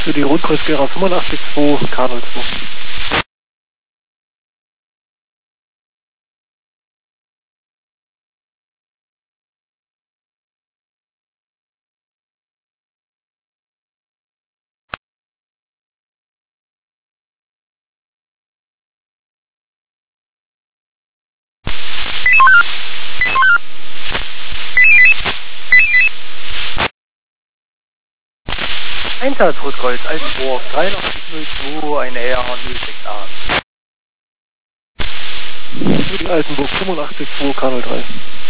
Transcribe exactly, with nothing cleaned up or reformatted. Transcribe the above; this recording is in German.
Für die Rotkreuz-Gera fünfundachtzig zwei K null zwei. Einsatz Rotkreuz, Altenburg, dreiundachtzig null zwei, ein R null sechs acht. Für die Altenburg fünfundachtzig zwei K null drei.